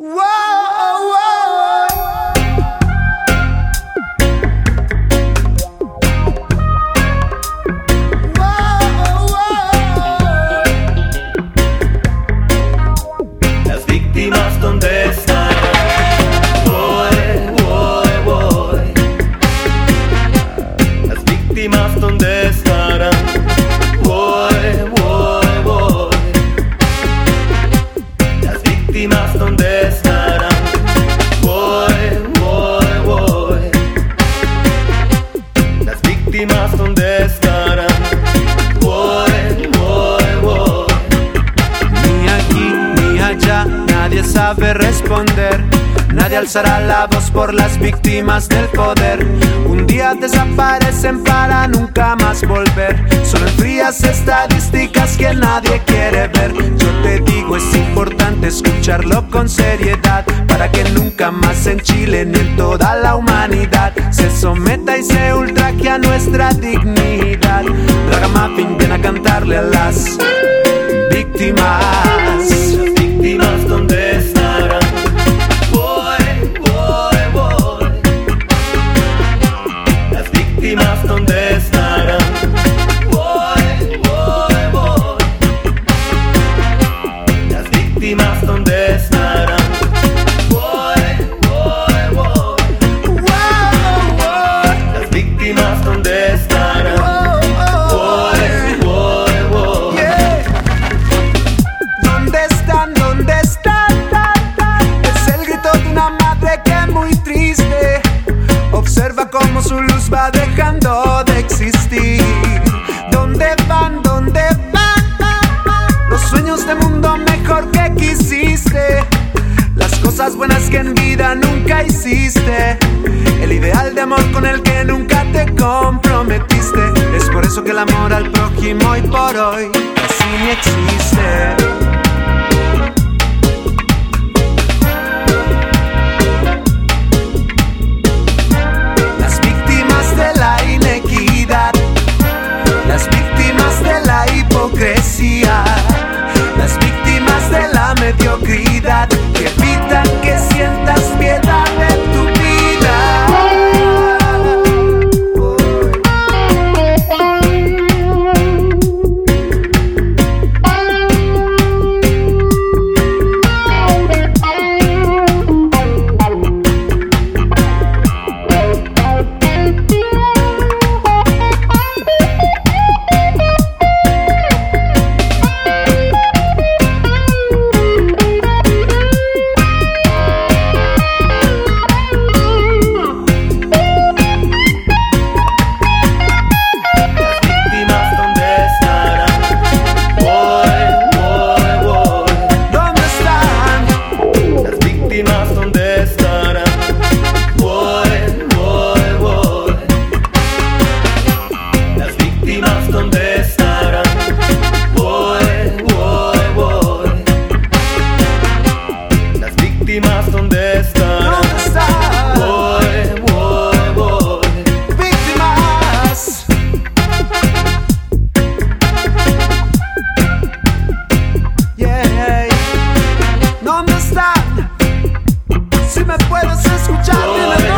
Las víctimas, ¿dónde están? Las víctimas, ¿dónde estarán? Las víctimas, ¿dónde estarán? Las víctimas, ¿dónde estarán? Ni aquí ni allá, nadie sabe responder. Nadie alzará la voz por las víctimas del poder. Un día desaparecen para nunca más volver. Son frías estadísticas que nadie quiere ver. Yo te digo, es importante escucharlo con seriedad, para que nunca más en Chile ni en toda la humanidad se someta y se ultraje a nuestra dignidad. Ragamuffin viene a cantarle a las víctimas. Las víctimas, ¿dónde estarán? Las víctimas, ¿dónde estarán? Las víctimas, ¿dónde estarán? Las víctimas, ¿dónde estarán? ¿Dónde están? ¿Dónde están? Es el grito de una madre que muy triste observa cómo su luz va dejando de existir. ¿Dónde van? ¿Dónde van? Los sueños de mundo mejor que quisiste, las cosas buenas que en vida nunca hiciste, el ideal de amor con el que nunca te comprometiste. Es por eso que el amor al prójimo hoy por hoy casi ni existe. Las víctimas de la inequidad, las víctimas de la hipocresía, las víctimas de la mediocridad, que evitan que sientas piedad en tu vida. Si me puedes escuchar, dime.